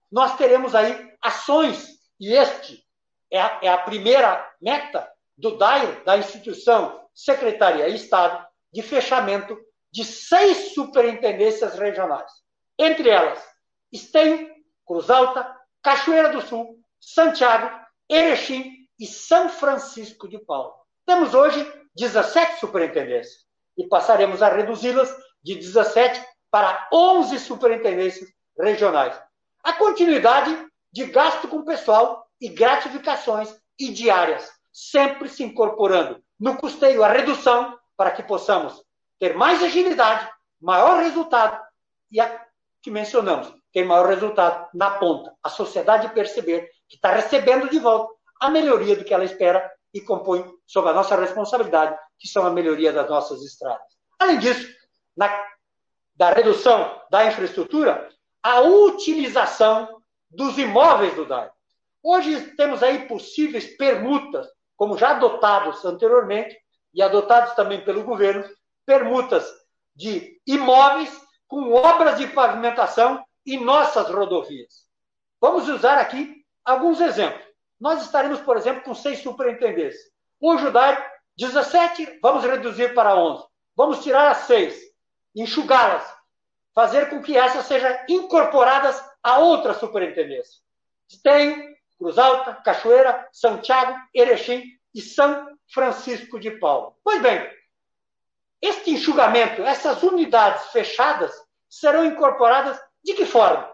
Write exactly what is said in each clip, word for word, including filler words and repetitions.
nós teremos aí ações, e este é a, é a primeira meta do D A I R, da instituição Secretaria e Estado, de fechamento de seis superintendências regionais. Entre elas, Esteio, Cruz Alta, Cachoeira do Sul, Santiago, Erechim e São Francisco de Paula. Temos hoje dezessete superintendências e passaremos a reduzi-las de dezessete para onze superintendências regionais. A continuidade de gasto com pessoal e gratificações e diárias, sempre se incorporando no custeio a redução para que possamos ter mais agilidade, maior resultado e a que mencionamos, ter maior resultado na ponta. A sociedade perceber que está recebendo de volta a melhoria do que ela espera e compõe sob a nossa responsabilidade, que são a melhoria das nossas estradas. Além disso, na, da redução da infraestrutura, a utilização dos imóveis do D A I. Hoje temos aí possíveis permutas, como já adotados anteriormente, e adotados também pelo governo, permutas de imóveis com obras de pavimentação em nossas rodovias. Vamos usar aqui alguns exemplos. Nós estaremos, por exemplo, com seis superintendências. Hoje o D A I R, dezessete, vamos reduzir para onze. Vamos tirar as seis, enxugá-las, fazer com que essas sejam incorporadas a outras superintendências. Esteio, Cruz Alta, Cachoeira, Santiago, Erechim e São Francisco de Paula. Pois bem, este enxugamento, essas unidades fechadas, serão incorporadas de que forma?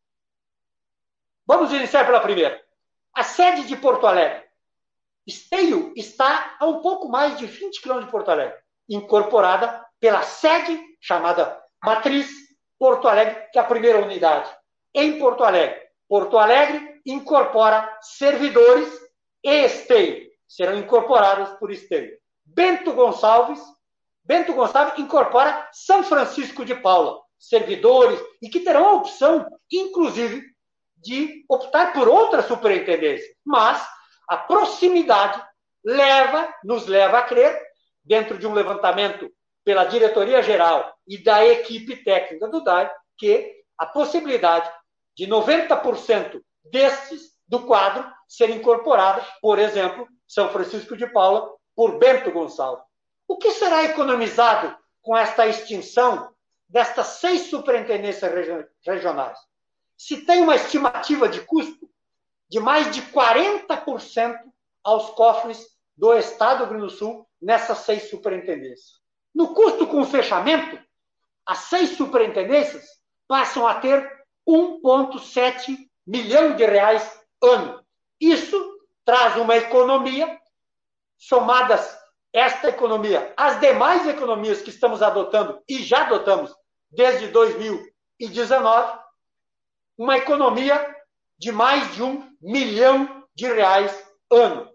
Vamos iniciar pela primeira. A sede de Porto Alegre. Esteio está a um pouco mais de vinte quilômetros de Porto Alegre, incorporada pela sede chamada Matriz Porto Alegre, que é a primeira unidade. Em Porto Alegre. Porto Alegre incorpora servidores e Esteio. Serão incorporados por Esteio. Bento Gonçalves, Bento Gonçalves incorpora São Francisco de Paula. Servidores, e que terão a opção, inclusive, de optar por outra superintendência. Mas a proximidade leva, nos leva a crer, dentro de um levantamento pela diretoria-geral e da equipe técnica do D A I, que a possibilidade de noventa por cento destes do quadro serem incorporados, por exemplo, São Francisco de Paula, por Bento Gonçalves. O que será economizado com esta extinção destas seis superintendências regionais? Se tem uma estimativa de custo de mais de quarenta por cento aos cofres do Estado do Rio Grande do Sul nessas seis superintendências. No custo com o fechamento, as seis superintendências passam a ter um vírgula sete milhão de reais ano. Isso traz uma economia, somadas esta economia às demais economias que estamos adotando e já adotamos desde dois mil e dezenove, uma economia de mais de um milhão de reais ano.